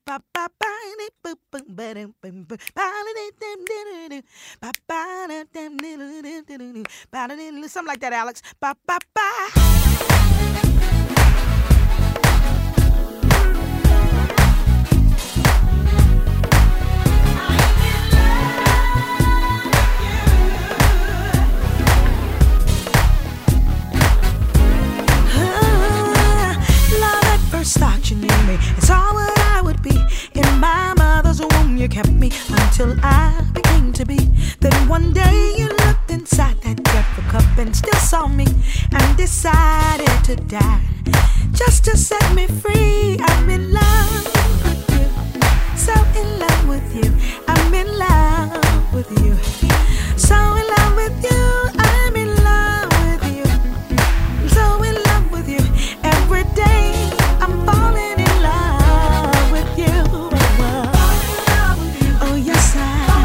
Something like that, Alex. Thought you knew me and saw what I would be. In my mother's womb you kept me until I became to be. Then one day you looked inside that dreadful cup and still saw me and decided to die. Just to say